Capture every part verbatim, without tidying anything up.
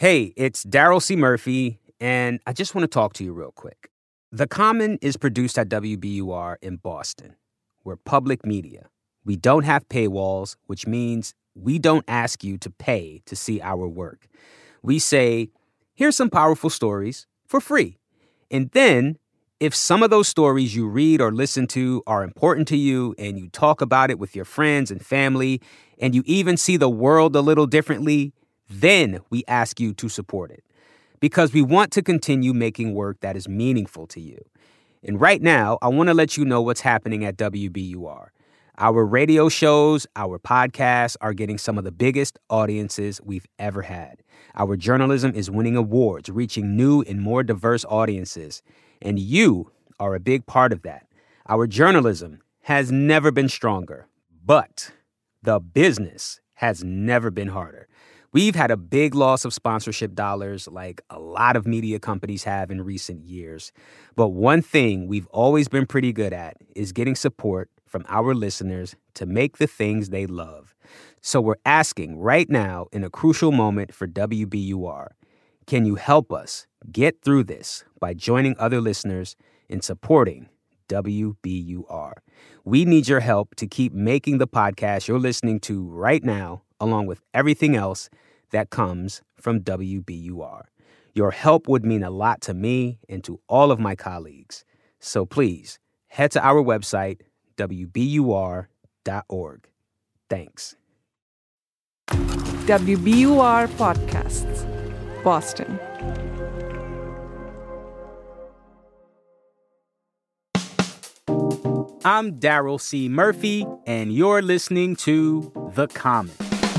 Hey, it's Daryl C. Murphy, and I just want to talk to you real quick. The Common is produced at W B U R in Boston. We're public media. We don't have paywalls, which means we don't ask you to pay to see our work. We say, here's some powerful stories for free. And then, if some of those stories you read or listen to are important to you and you talk about it with your friends and family, and you even see the world a little differently, then we ask you to support it. Because we want to continue making work that is meaningful to you. And right now, I want to let you know what's happening at W B U R. Our radio shows, our podcasts are getting some of the biggest audiences we've ever had. Our journalism is winning awards, reaching new and more diverse audiences. And you are a big part of that. Our journalism has never been stronger, but the business has never been harder. We've had a big loss of sponsorship dollars like a lot of media companies have in recent years. But one thing we've always been pretty good at is getting support from our listeners to make the things they love. So we're asking right now, in a crucial moment for W B U R, can you help us get through this by joining other listeners in supporting W B U R? We need your help to keep making the podcast you're listening to right now, along with everything else that comes from W B U R. Your help would mean a lot to me and to all of my colleagues. So please, head to our website, W B U R dot org. Thanks. W B U R Podcasts, Boston. I'm Daryl C. Murphy, and you're listening to The Common.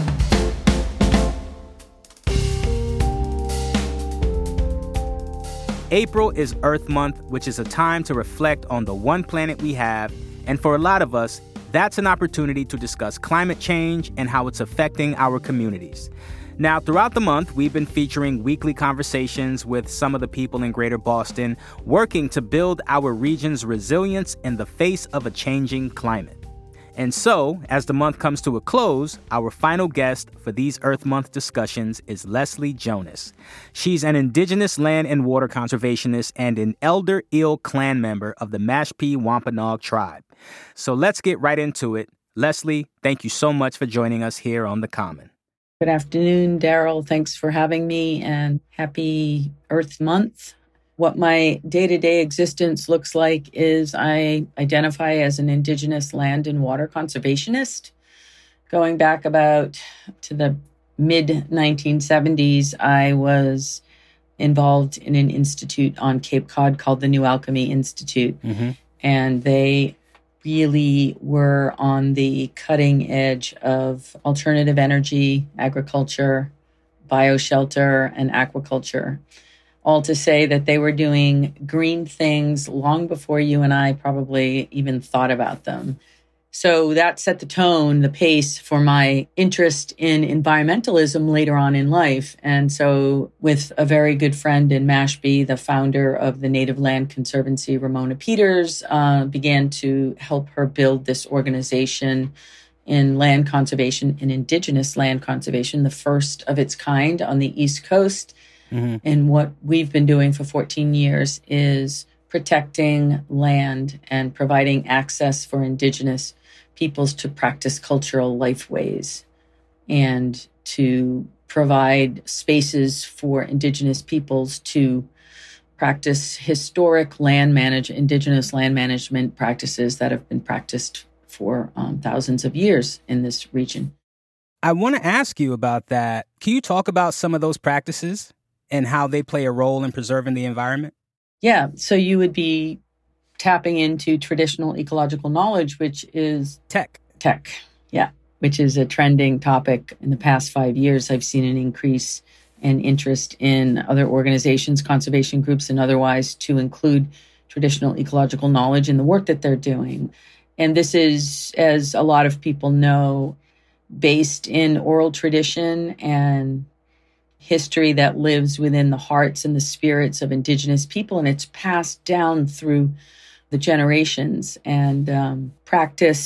April is Earth Month, which is a time to reflect on the one planet we have, and for a lot of us, that's an opportunity to discuss climate change and how it's affecting our communities. Now, throughout the month, we've been featuring weekly conversations with some of the people in Greater Boston working to build our region's resilience in the face of a changing climate. And so, as the month comes to a close, our final guest for these Earth Month discussions is Leslie Jonas. She's an indigenous land and water conservationist and an Elder Eel clan member of the Mashpee Wampanoag tribe. So let's get right into it. Leslie, thank you so much for joining us here on The Common. Good afternoon, Daryl. Thanks for having me, and happy Earth Month. What my day-to-day existence looks like is I identify as an indigenous land and water conservationist. Going back about to the mid nineteen seventies, I was involved in an institute on Cape Cod called the New Alchemy Institute. Mm-hmm. And they really were on the cutting edge of alternative energy, agriculture, bioshelter, and aquaculture. All to say that they were doing green things long before you and I probably even thought about them. So that set the tone, the pace for my interest in environmentalism later on in life. And so with a very good friend in Mashpee, the founder of the Native Land Conservancy, Ramona Peters, uh, began to help her build this organization in land conservation, in indigenous land conservation, the first of its kind on the East Coast. Mm-hmm. And what we've been doing for fourteen years is protecting land and providing access for indigenous peoples to practice cultural lifeways and to provide spaces for indigenous peoples to practice historic land manage, indigenous land management practices that have been practiced for um, thousands of years in this region. I want to ask you about that. Can you talk about some of those practices and how they play a role in preserving the environment? Yeah, so you would be tapping into traditional ecological knowledge, which is tech. Tech, yeah, which is a trending topic. In the past five years, I've seen an increase in interest in other organizations, conservation groups, and otherwise to include traditional ecological knowledge in the work that they're doing. And this is, as a lot of people know, based in oral tradition and history that lives within the hearts and the spirits of indigenous people, and it's passed down through the generations and um, practiced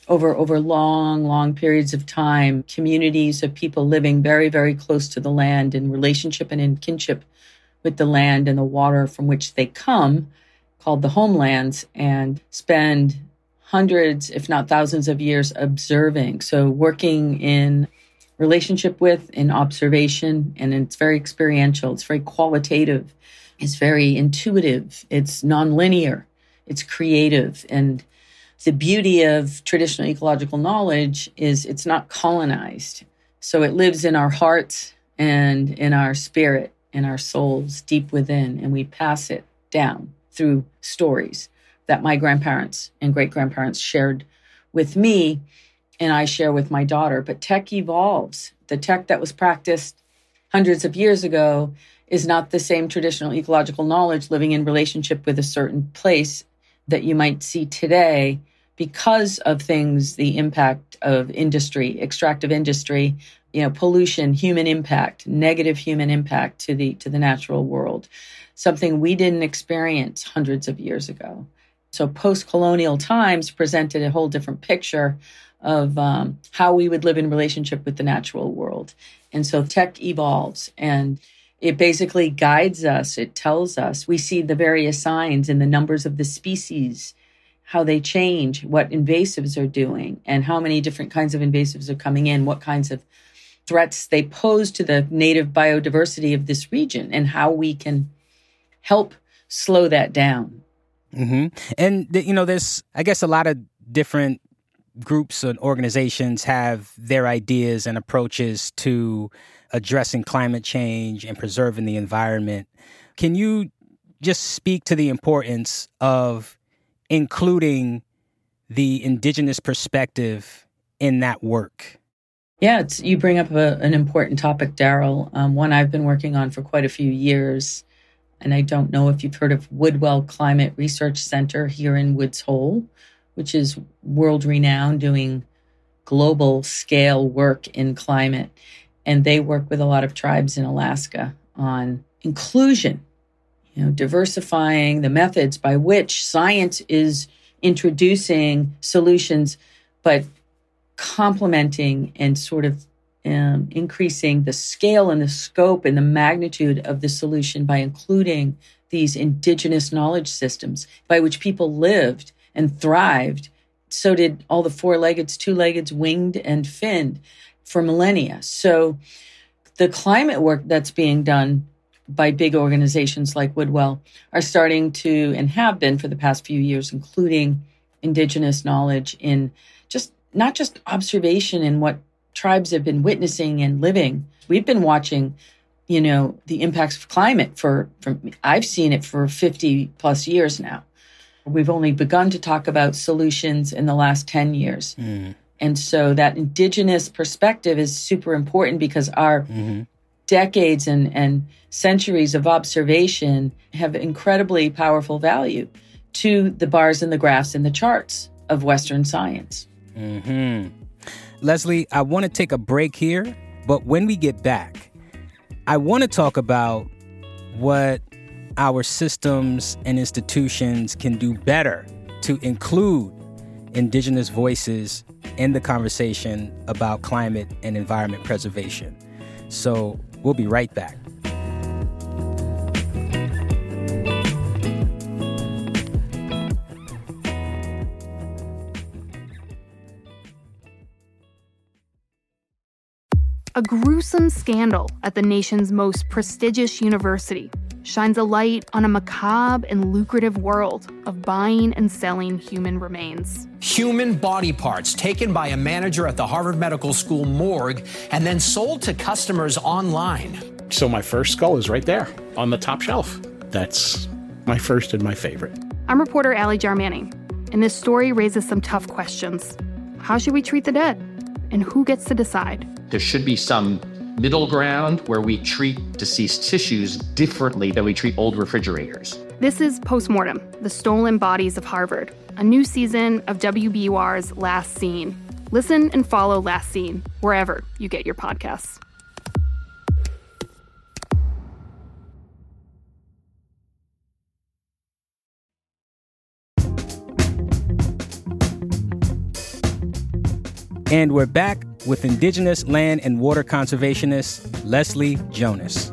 over, over long, long periods of time, communities of people living very, very close to the land in relationship and in kinship with the land and the water from which they come, called the homelands, and spend hundreds, if not thousands of years observing. So working in relationship with, in observation, and it's very experiential. It's very qualitative. It's very intuitive. It's nonlinear. It's creative. And the beauty of traditional ecological knowledge is it's not colonized. So it lives in our hearts and in our spirit, in our souls, deep within, and we pass it down through stories that my grandparents and great-grandparents shared with me, and I share with my daughter. But tech evolves. The tech that was practiced hundreds of years ago is not the same traditional ecological knowledge living in relationship with a certain place that you might see today because of things, the impact of industry, extractive industry, you know, pollution, human impact, negative human impact to the to the natural world, something we didn't experience hundreds of years ago. So post-colonial times presented a whole different picture of um, how we would live in relationship with the natural world. And so tech evolves and it basically guides us. It tells us. We see the various signs in the numbers of the species, how they change, what invasives are doing, and how many different kinds of invasives are coming in, what kinds of threats they pose to the native biodiversity of this region, and how we can help slow that down. Mm-hmm. And, you know, there's, I guess, a lot of different groups and organizations have their ideas and approaches to addressing climate change and preserving the environment. Can you just speak to the importance of including the indigenous perspective in that work? Yeah, it's, you bring up a, an important topic, Daryl, um, one I've been working on for quite a few years. And I don't know if you've heard of Woodwell Climate Research Center here in Woods Hole, which is world-renowned, doing global scale work in climate. And they work with a lot of tribes in Alaska on inclusion, you know, diversifying the methods by which science is introducing solutions, but complementing and sort of um, increasing the scale and the scope and the magnitude of the solution by including these indigenous knowledge systems by which people lived and thrived. So did all the four-leggeds, two-leggeds, winged, and finned for millennia. So the climate work that's being done by big organizations like Woodwell are starting to, and have been for the past few years, including indigenous knowledge in just not just observation in what tribes have been witnessing and living. We've been watching, you know, the impacts of climate for, for I've seen it for fifty plus years now. We've only begun to talk about solutions in the last ten years. Mm. And so that indigenous perspective is super important because our mm-hmm. decades and, and centuries of observation have incredibly powerful value to the bars and the graphs and the charts of Western science. Mm-hmm. Leslie, I want to take a break here, but when we get back, I want to talk about what our systems and institutions can do better to include indigenous voices in the conversation about climate and environment preservation. So we'll be right back. A gruesome scandal at the nation's most prestigious university shines a light on a macabre and lucrative world of buying and selling human remains. Human body parts taken by a manager at the Harvard Medical School morgue and then sold to customers online. So my first skull is right there on the top shelf. That's my first and my favorite. I'm reporter Allie Jarmanning, and this story raises some tough questions. How should we treat the dead? And who gets to decide? There should be some middle ground where we treat deceased tissues differently than we treat old refrigerators. This is Postmortem, The Stolen Bodies of Harvard, a new season of W B U R's Last Scene. Listen and follow Last Scene wherever you get your podcasts. And we're back with Indigenous land and water conservationist Leslie Jonas.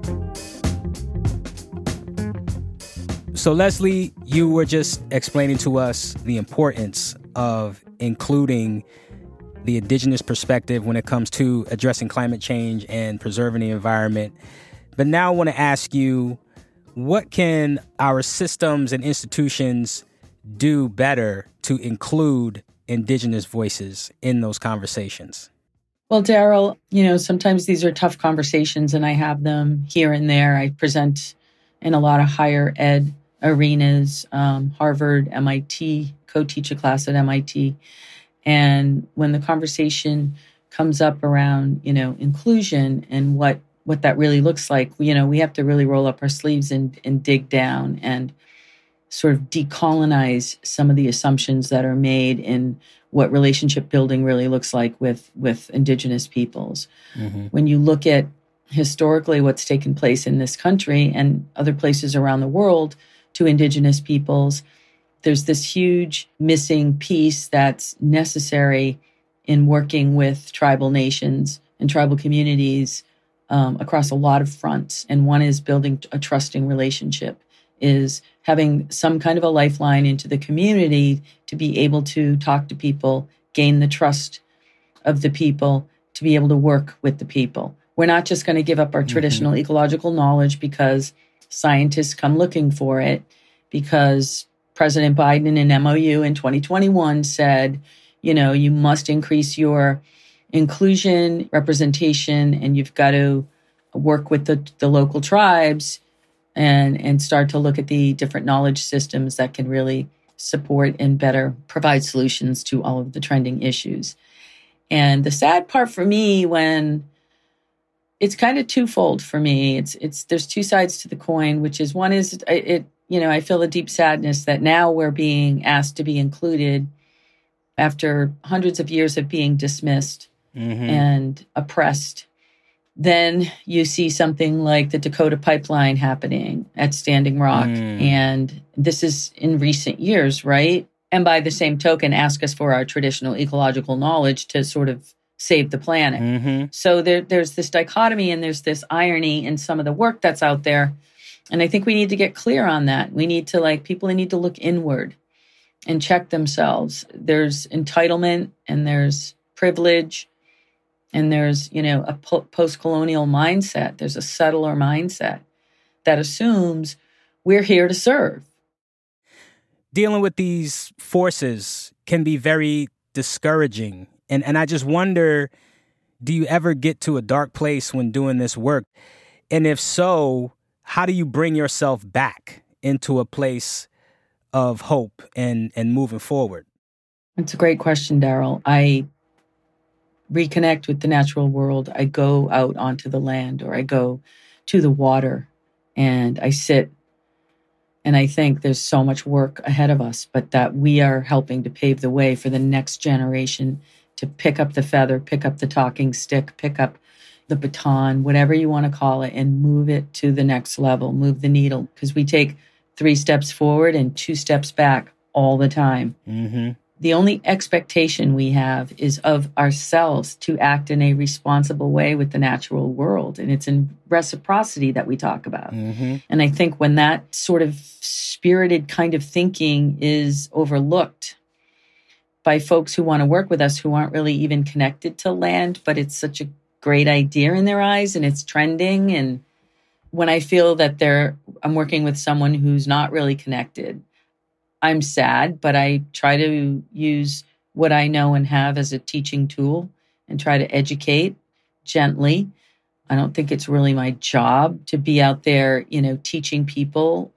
So, Leslie, you were just explaining to us the importance of including the indigenous perspective when it comes to addressing climate change and preserving the environment. But now I want to ask you, what can our systems and institutions do better to include indigenous voices in those conversations? Well, Daryl, you know, sometimes these are tough conversations, and I have them here and there. I present in a lot of higher ed arenas, um, Harvard, M I T, co-teach a class at M I T. And when the conversation comes up around, you know, inclusion and what, what that really looks like, you know, we have to really roll up our sleeves and, and dig down and sort of decolonize some of the assumptions that are made in what relationship building really looks like with, with indigenous peoples. Mm-hmm. When you look at historically what's taken place in this country and other places around the world to indigenous peoples, there's this huge missing piece that's necessary in working with tribal nations and tribal communities um, across a lot of fronts. And one is building a trusting relationship, is having some kind of a lifeline into the community to be able to talk to people, gain the trust of the people, to be able to work with the people. We're not just going to give up our mm-hmm. traditional ecological knowledge because scientists come looking for it, because President Biden in an M O U in twenty twenty-one said, you know, you must increase your inclusion, representation, and you've got to work with the, the local tribes and, and start to look at the different knowledge systems that can really support and better provide solutions to all of the trending issues. And the sad part for me, when it's kind of twofold for me, it's it's there's two sides to the coin, which is one is it, it you know, I feel a deep sadness that now we're being asked to be included after hundreds of years of being dismissed mm-hmm. and oppressed. Then you see something like the Dakota Pipeline happening at Standing Rock. Mm. And this is in recent years, right? And by the same token, ask us for our traditional ecological knowledge to sort of save the planet. Mm-hmm. So there, there's this dichotomy and there's this irony in some of the work that's out there. And I think we need to get clear on that. We need to, like, people need to look inward and check themselves. There's entitlement and there's privilege and there's, you know, a po- post-colonial mindset. There's a settler mindset that assumes we're here to serve. Dealing with these forces can be very discouraging. And and I just wonder, do you ever get to a dark place when doing this work? And if so, how do you bring yourself back into a place of hope and, and moving forward? It's a great question, Daryl. I reconnect with the natural world. I go out onto the land, or I go to the water, and I sit and I think there's so much work ahead of us, but that we are helping to pave the way for the next generation to pick up the feather, pick up the talking stick, pick up the baton, whatever you want to call it, and move it to the next level, move the needle. Because we take three steps forward and two steps back all the time. Mm-hmm. The only expectation we have is of ourselves to act in a responsible way with the natural world. And it's in reciprocity that we talk about. Mm-hmm. And I think when that sort of spirited kind of thinking is overlooked by folks who want to work with us, who aren't really even connected to land, but it's such a great idea in their eyes and it's trending. And when I feel that they're, I'm working with someone who's not really connected, I'm sad, but I try to use what I know and have as a teaching tool and try to educate gently. I don't think it's really my job to be out there, you know, teaching people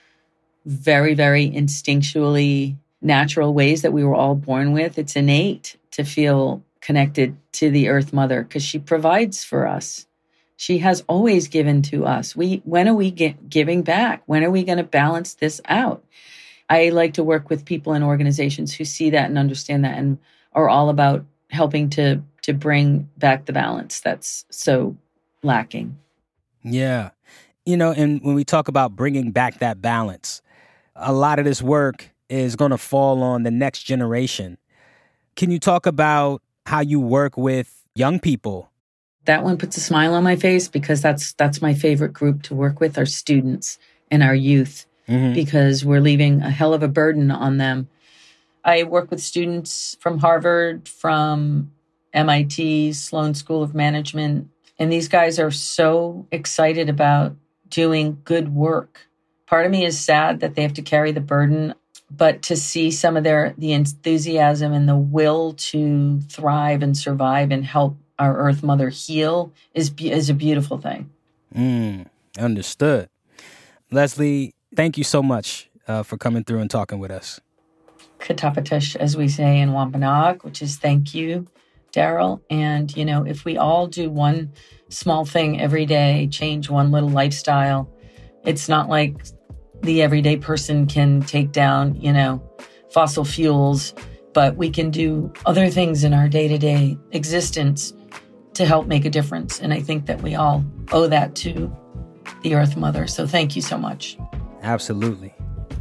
very, very instinctually natural ways that we were all born with. It's innate to feel connected to the Earth Mother because she provides for us. She has always given to us. We, when are we get, giving back? When are we going to balance this out? I like to work with people and organizations who see that and understand that and are all about helping to to bring back the balance that's so lacking. Yeah. You know, and when we talk about bringing back that balance, a lot of this work is going to fall on the next generation. Can you talk about how you work with young people. That one puts a smile on my face because that's that's my favorite group to work with, our students and our youth, mm-hmm. because we're leaving a hell of a burden on them. I work with students from Harvard, from M I T, Sloan School of Management, and these guys are so excited about doing good work. Part of me is sad that they have to carry the burden, but to see some of their the enthusiasm and the will to thrive and survive and help our Earth Mother heal is is a beautiful thing. Mm, understood. Leslie, thank you so much uh, for coming through and talking with us. Katapatish, as we say in Wampanoag, which is thank you, Daryl. And, you know, if we all do one small thing every day, change one little lifestyle, it's not like the everyday person can take down, you know, fossil fuels, but we can do other things in our day-to-day existence to help make a difference. And I think that we all owe that to the Earth Mother. So thank you so much. Absolutely.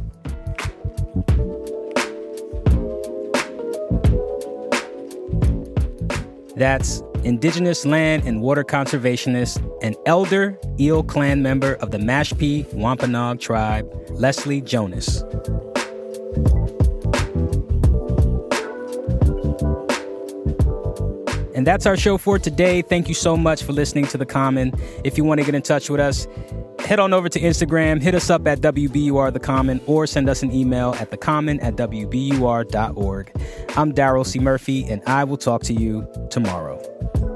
That's Indigenous land and water conservationist and elder Eel Clan member of the Mashpee Wampanoag tribe, Leslie Jonas. And that's our show for today. Thank you so much for listening to The Common. If you want to get in touch with us, head on over to Instagram, hit us up at W B U R The Common, or send us an email at thecommon at W B U R dot org. I'm Daryl C. Murphy, and I will talk to you tomorrow.